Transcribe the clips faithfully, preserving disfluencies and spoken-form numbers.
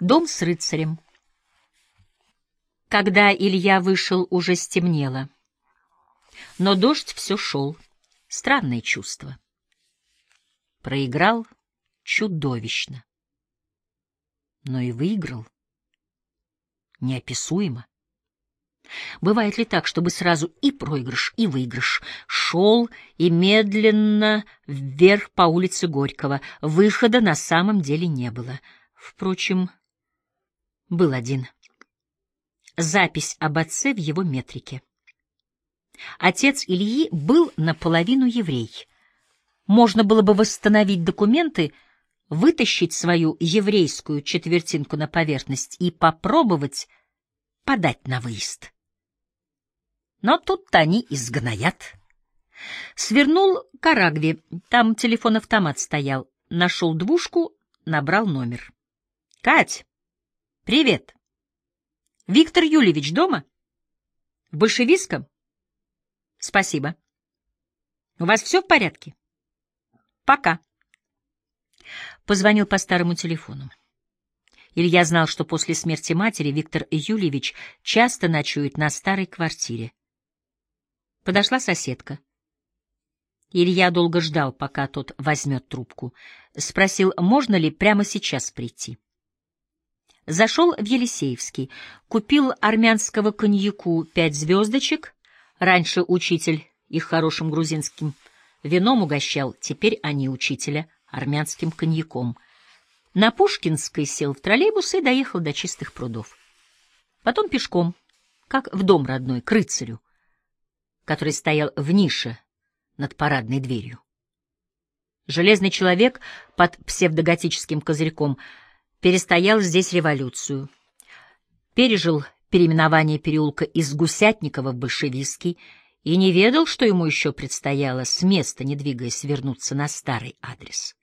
Дом с рыцарем. Когда Илья вышел, уже стемнело. Но дождь все шел. Странное чувство. Проиграл чудовищно. Но и выиграл неописуемо. Бывает ли так, чтобы сразу и проигрыш, и выигрыш? Шел и медленно вверх по улице Горького. Выхода на самом деле не было. Впрочем, был один. Запись об отце в его метрике. Отец Ильи был наполовину еврей. Можно было бы восстановить документы, вытащить свою еврейскую четвертинку на поверхность и попробовать подать на выезд. Но тут-то они изгноят. Свернул к Арагве, там телефон-автомат стоял. Нашел двушку, набрал номер. — Кать, привет. Виктор Юльевич дома? В Большевистском? Спасибо. У вас все в порядке? Пока. Позвонил по старому телефону. Илья знал, что после смерти матери Виктор Юльевич часто ночует на старой квартире. Подошла соседка. Илья долго ждал, пока тот возьмет трубку. Спросил, можно ли прямо сейчас прийти. Зашел в Елисеевский, купил армянского коньяку пять звездочек. Раньше учитель их хорошим грузинским вином угощал, теперь они учителя армянским коньяком. На Пушкинской сел в троллейбус и доехал до Чистых прудов. Потом пешком, как в дом родной, к рыцарю, который стоял в нише над парадной дверью. Железный человек под псевдоготическим козырьком перестоял здесь революцию, пережил переименование переулка из Гусятникова в Большевистский и не ведал, что ему еще предстояло, с места не двигаясь, вернуться на старый адрес.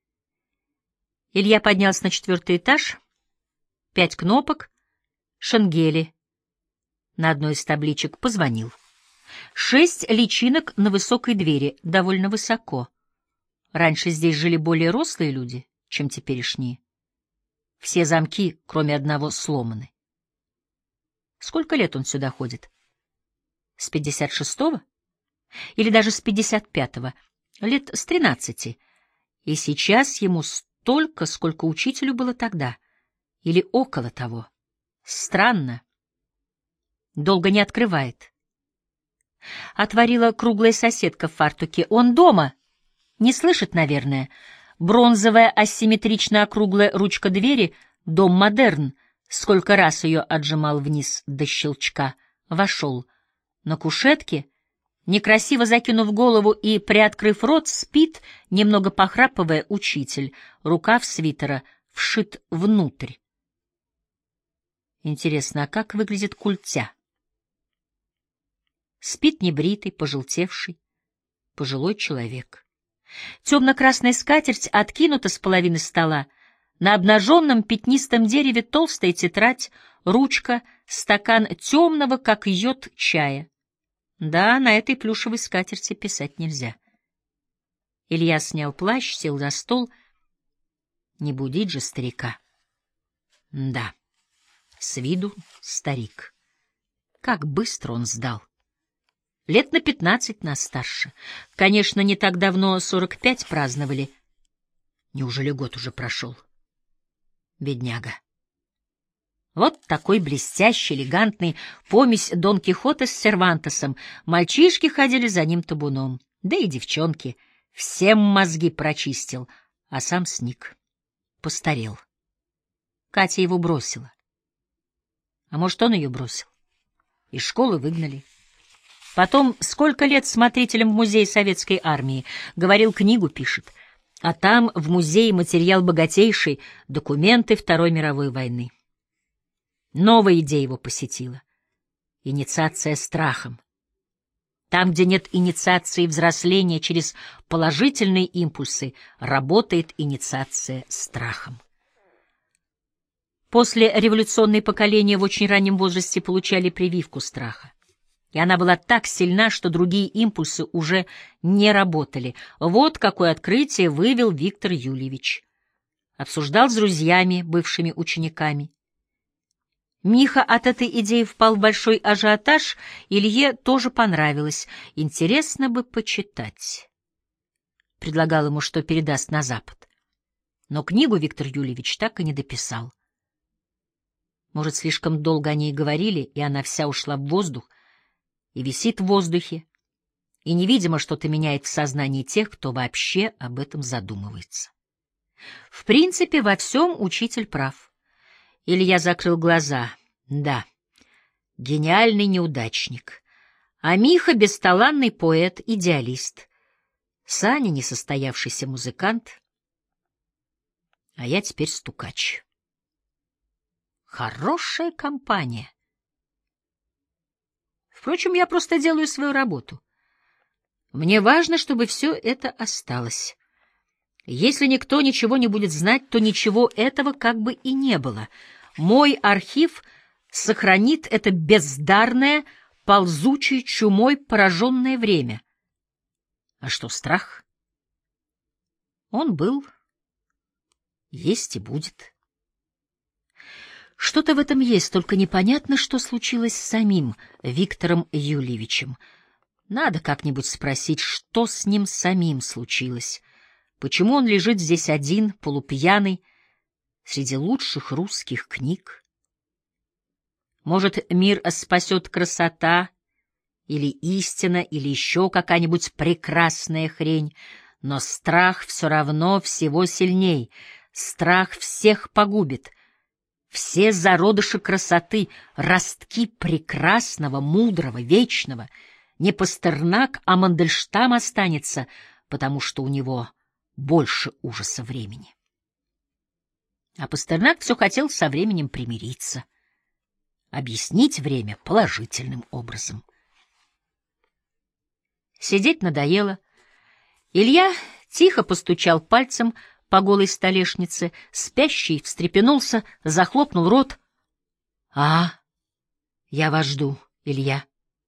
Илья поднялся на четвертый этаж, пять кнопок, шенгели. На одной из табличек позвонил. Шесть личинок на высокой двери, довольно высоко. Раньше здесь жили более рослые люди, чем теперешние. Все замки, кроме одного, сломаны. Сколько лет он сюда ходит? С пятьдесят шестого? Или даже с пятьдесят пятого? Лет с тринадцати. И сейчас ему столько, сколько учителю было тогда. Или около того. Странно. Долго не открывает. Отворила круглая соседка в фартуке. Он дома? Не слышит, наверное. Бронзовая асимметрично округлая ручка двери, дом модерн. Сколько раз ее отжимал вниз до щелчка. Вошел. На кушетке, некрасиво закинув голову и приоткрыв рот, спит, немного похрапывая, учитель. Рукав свитера вшит внутрь. Интересно, а как выглядит культя? Спит небритый, пожелтевший, пожилой человек. Темно-красная скатерть откинута с половины стола. На обнаженном пятнистом дереве толстая тетрадь, ручка, стакан темного, как йод, чая. Да, на этой плюшевой скатерти писать нельзя. Илья снял плащ, сел за стол. Не будить же старика. Да, с виду старик. Как быстро он сдал. Лет на пятнадцать нас старше. Конечно, не так давно сорок пять праздновали. Неужели год уже прошел? Бедняга. Вот такой блестящий, элегантный помесь Дон Кихота с Сервантесом. Мальчишки ходили за ним табуном. Да и девчонки. Всем мозги прочистил, а сам сник. Постарел. Катя его бросила. А может, он ее бросил? Из школы выгнали. Потом сколько лет смотрителем в музее Советской армии. Говорил, книгу пишет. А там в музее материал богатейший, документы Второй мировой войны. Новая идея его посетила. Инициация страхом. Там, где нет инициации взросления через положительные импульсы, работает инициация страхом. После революционные поколения в очень раннем возрасте получали прививку страха. И она была так сильна, что другие импульсы уже не работали. Вот какое открытие вывел Виктор Юльевич. обсуждал с друзьями, бывшими учениками. Миха от этой идеи впал в большой ажиотаж, Илье тоже понравилось. Интересно бы почитать. Предлагал ему, что передаст на Запад. Но книгу Виктор Юльевич так и не дописал. Может, слишком долго о ней говорили, и она вся ушла в воздух, и висит в воздухе, и невидимо что-то меняет в сознании тех, кто вообще об этом задумывается. В принципе, во всем учитель прав. Илья закрыл глаза. Да, гениальный неудачник. А Миха — бесталанный поэт, идеалист. Саня — несостоявшийся музыкант. А я теперь стукач. Хорошая компания. Впрочем, я просто делаю свою работу. Мне важно, чтобы все это осталось. Если никто ничего не будет знать, то ничего этого как бы и не было. Мой архив сохранит это бездарное, ползучее чумой пораженное время. А что страх? Он был, есть и будет. Что-то в этом есть, только непонятно, что случилось с самим Виктором Юльевичем. Надо как-нибудь спросить, что с ним самим случилось. Почему он лежит здесь один, полупьяный, среди лучших русских книг? Может, мир спасет красота, или истина, или еще какая-нибудь прекрасная хрень, но страх все равно всего сильней, страх всех погубит. Все зародыши красоты, ростки прекрасного, мудрого, вечного. Не Пастернак, а Мандельштам останется, потому что у него больше ужаса времени. А Пастернак все хотел со временем примириться, объяснить время положительным образом. Сидеть надоело. Илья тихо постучал пальцем по голой столешнице, спящий встрепенулся, захлопнул рот. — А, я вас жду, Илья.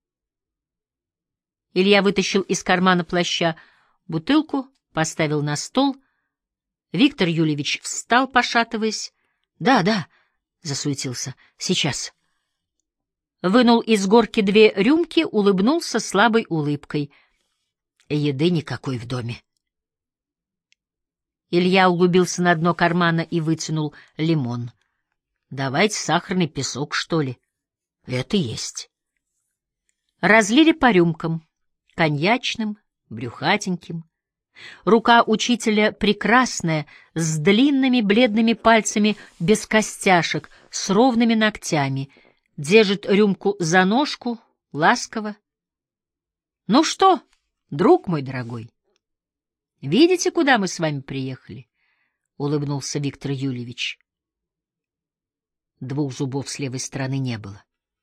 Илья вытащил из кармана плаща бутылку, поставил на стол. Виктор Юльевич встал, пошатываясь. — Да, да, — засуетился, — сейчас. Вынул из горки две рюмки, улыбнулся слабой улыбкой. Еды никакой в доме. Илья углубился на дно кармана и вытянул лимон. — Давайте сахарный песок, что ли? — Это есть. Разлили по рюмкам, коньячным, брюхатеньким. Рука учителя прекрасная, с длинными бледными пальцами без костяшек, с ровными ногтями. Держит рюмку за ножку, ласково. — Ну что, друг мой дорогой, видите, куда мы с вами приехали? — улыбнулся Виктор Юльевич. Двух зубов с левой стороны не было.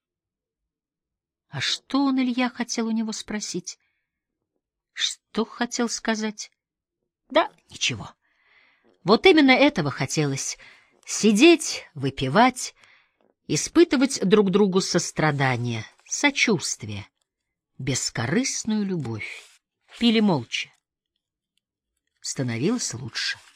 А что он, Илья, хотел у него спросить? Что хотел сказать? Да, ничего. Вот именно этого хотелось — сидеть, выпивать, испытывать друг другу сострадание, сочувствие, бескорыстную любовь. Пили молча. Становилось лучше.